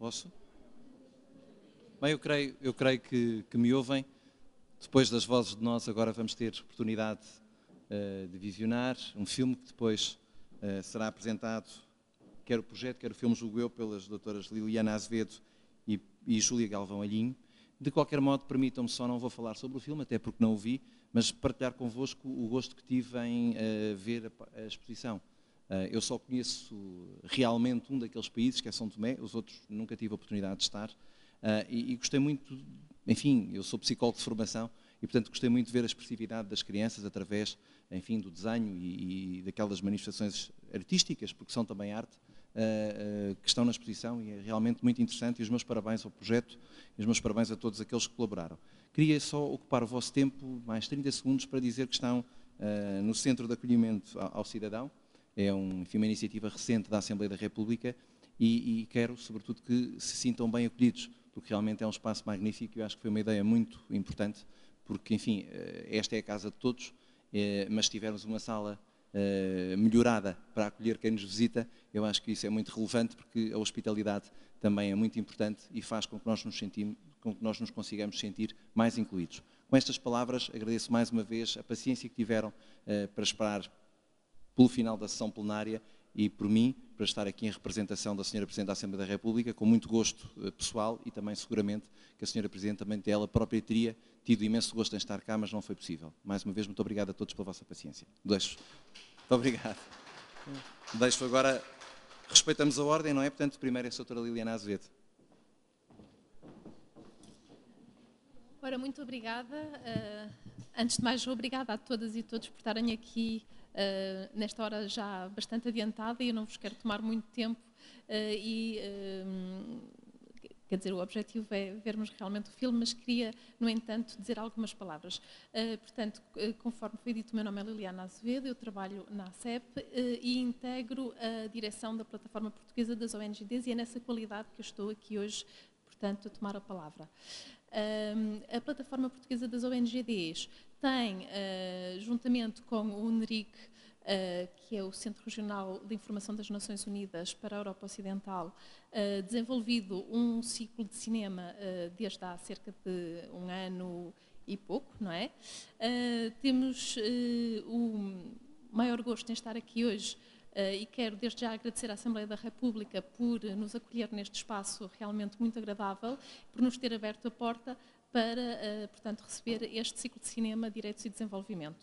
Posso? Bem, eu creio que me ouvem. Depois das vozes de nós, agora vamos ter oportunidade de visionar um filme que depois será apresentado, quer o projeto, quer o filme, julgo eu, pelas doutoras Liliana Azevedo e Júlia Galvão Alhinho. De qualquer modo, permitam-me só, não vou falar sobre o filme, até porque não o vi, mas partilhar convosco o gosto que tive em ver a exposição. Eu só conheço realmente um daqueles países, que é São Tomé, os outros nunca tive a oportunidade de estar, e gostei muito, enfim, eu sou psicólogo de formação, e portanto gostei muito de ver a expressividade das crianças através, enfim, do desenho e daquelas manifestações artísticas, porque são também arte, que estão na exposição, e é realmente muito interessante, e os meus parabéns ao projeto, e os meus parabéns a todos aqueles que colaboraram. Queria só ocupar o vosso tempo, mais 30 segundos, para dizer que estão no Centro de Acolhimento ao Cidadão. É enfim, uma iniciativa recente da Assembleia da República, e quero, sobretudo, que se sintam bem acolhidos, porque realmente é um espaço magnífico, e eu acho que foi uma ideia muito importante, porque, enfim, esta é a casa de todos, mas se tivermos uma sala melhorada para acolher quem nos visita, eu acho que isso é muito relevante, porque a hospitalidade também é muito importante e faz com que nós nos consigamos sentir mais incluídos. Com estas palavras, agradeço mais uma vez a paciência que tiveram para esperar pelo final da sessão plenária e por mim, para estar aqui em representação da Sra. Presidente da Assembleia da República, com muito gosto pessoal, e também seguramente que a Sra. Presidente também ela própria teria tido imenso gosto em estar cá, mas não foi possível. Mais uma vez, muito obrigado a todos pela vossa paciência. Deixo. Muito obrigado. Deixo agora, respeitamos a ordem, não é? Portanto, primeiro é a Sra. Liliana Azevedo. Ora, muito obrigada. Antes de mais, obrigada a todas e todos por estarem aqui nesta hora já bastante adiantada, e eu não vos quero tomar muito tempo quer dizer, o objetivo é vermos realmente o filme, mas queria, no entanto, dizer algumas palavras. Portanto, conforme foi dito, o meu nome é Liliana Azevedo, eu trabalho na ACEP e integro a direção da Plataforma Portuguesa das ONGs, e é nessa qualidade que eu estou aqui hoje, portanto, a tomar a palavra. A Plataforma Portuguesa das ONGs tem, juntamente com o NRIC, que é o Centro Regional de Informação das Nações Unidas para a Europa Ocidental, desenvolvido um ciclo de cinema desde há cerca de um ano e pouco, não é? Temos o maior gosto em estar aqui hoje e quero desde já agradecer à Assembleia da República por nos acolher neste espaço realmente muito agradável, por nos ter aberto a porta para, portanto, receber este ciclo de cinema, Direitos e Desenvolvimento.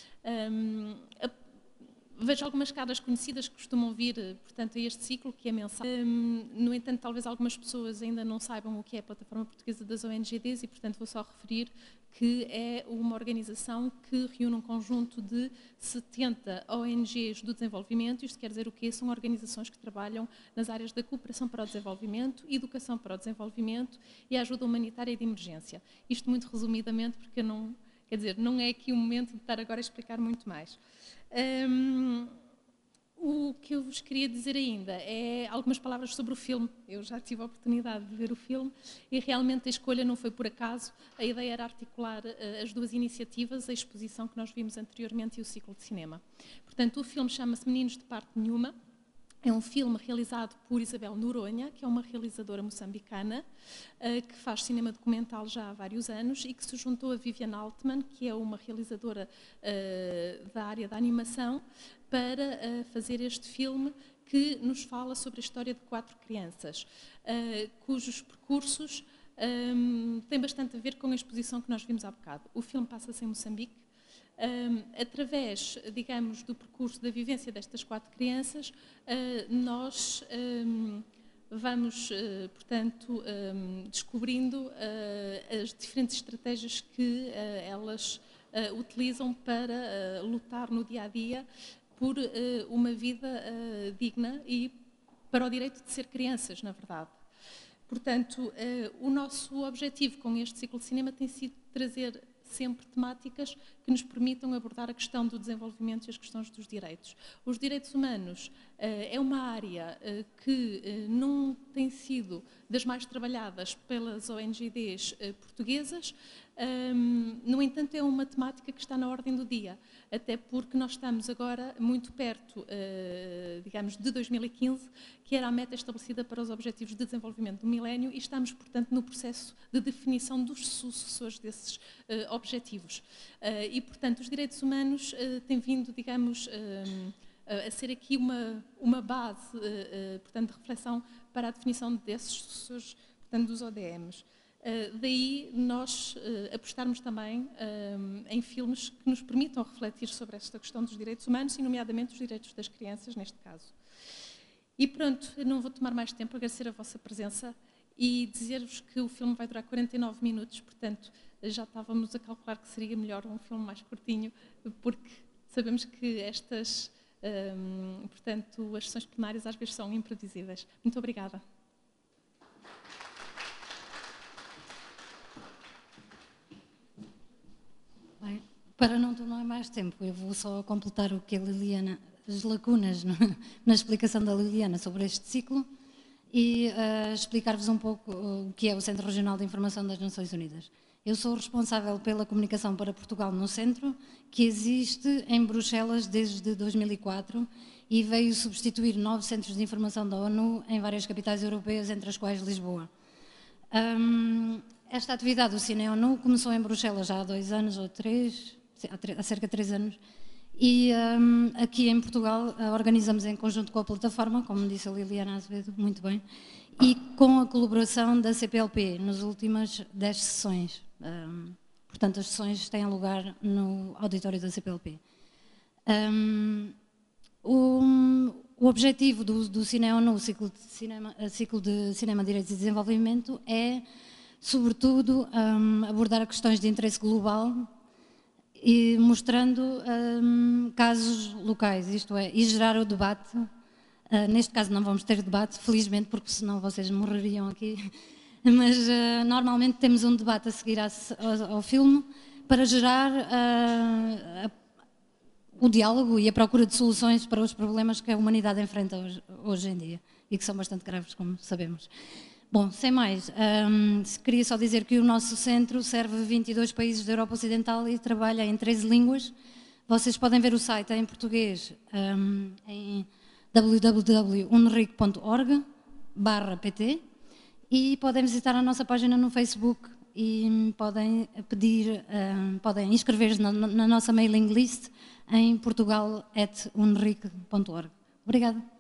Vejo algumas caras conhecidas que costumam vir, portanto, a este ciclo, que é mensal. No entanto, talvez algumas pessoas ainda não saibam o que é a Plataforma Portuguesa das ONGs e, portanto, vou só referir que é uma organização que reúne um conjunto de 70 ONGs do desenvolvimento. Isto quer dizer o quê? São organizações que trabalham nas áreas da cooperação para o desenvolvimento, educação para o desenvolvimento e ajuda humanitária de emergência. Isto muito resumidamente, porque eu não... Quer dizer, não é aqui o momento de estar agora a explicar muito mais. O que eu vos queria dizer ainda é algumas palavras sobre o filme. Eu já tive a oportunidade de ver o filme e realmente a escolha não foi por acaso. A ideia era articular as duas iniciativas, a exposição que nós vimos anteriormente e o ciclo de cinema. Portanto, o filme chama-se Meninos de Parte Nenhuma. É um filme realizado por Isabel Noronha, que é uma realizadora moçambicana, que faz cinema documental já há vários anos e que se juntou a Vivian Altman, que é uma realizadora da área da animação, para fazer este filme que nos fala sobre a história de 4 crianças, cujos percursos têm bastante a ver com a exposição que nós vimos há bocado. O filme passa-se em Moçambique. Através, digamos, do percurso da vivência destas 4 crianças, nós vamos, portanto, descobrindo as diferentes estratégias que elas utilizam para lutar no dia-a-dia por uma vida digna e para o direito de ser crianças, na verdade. Portanto, o nosso objetivo com este ciclo de cinema tem sido trazer sempre temáticas que nos permitam abordar a questão do desenvolvimento e as questões dos direitos. Os direitos humanos é uma área que não tem sido das mais trabalhadas pelas ONGs portuguesas, no entanto é uma temática que está na ordem do dia, até porque nós estamos agora muito perto, digamos, de 2015, que era a meta estabelecida para os Objetivos de Desenvolvimento do Milénio, e estamos, portanto, no processo de definição dos sucessores desses objetivos. E, portanto, os direitos humanos têm vindo, digamos, a ser aqui uma base, portanto, de reflexão para a definição desses sucessores, portanto, dos ODMs. Daí nós apostarmos também em filmes que nos permitam refletir sobre esta questão dos direitos humanos e, nomeadamente, os direitos das crianças, neste caso. E pronto, eu não vou tomar mais tempo, agradecer a vossa presença e dizer-vos que o filme vai durar 49 minutos, portanto, já estávamos a calcular que seria melhor um filme mais curtinho, porque sabemos que estas, portanto, as sessões plenárias às vezes são imprevisíveis. Muito obrigada. Bem, para não tomar mais tempo, eu vou só completar o que a Liliana, as lacunas na explicação da Liliana sobre este ciclo e explicar-vos um pouco o que é o Centro Regional de Informação das Nações Unidas. Eu sou responsável pela comunicação para Portugal no Centro, que existe em Bruxelas desde 2004 e veio substituir 9 centros de informação da ONU em várias capitais europeias, entre as quais Lisboa. Esta atividade do Cine ONU começou em Bruxelas já há 2 anos ou 3, há cerca de 3 anos, e aqui em Portugal organizamos em conjunto com a plataforma, como disse a Liliana Azevedo, muito bem, e com a colaboração da CPLP nas últimas 10 sessões. Portanto, as sessões têm lugar no auditório da CPLP. O objetivo do Cine ONU, ciclo de Cinema, Direitos e Desenvolvimento, é, sobretudo, abordar questões de interesse global e mostrando casos locais, isto é, e gerar o debate. Neste caso não vamos ter debate, felizmente, porque senão vocês morreriam aqui, mas normalmente temos um debate a seguir ao filme para gerar o diálogo e a procura de soluções para os problemas que a humanidade enfrenta hoje em dia e que são bastante graves, como sabemos. Bom, sem mais, queria só dizer que o nosso centro serve 22 países da Europa Ocidental e trabalha em 13 línguas. Vocês podem ver o site em português em www.unric.org/pt e podem visitar a nossa página no Facebook e podem podem inscrever-se na nossa mailing list em portugal@unric.org. Obrigada.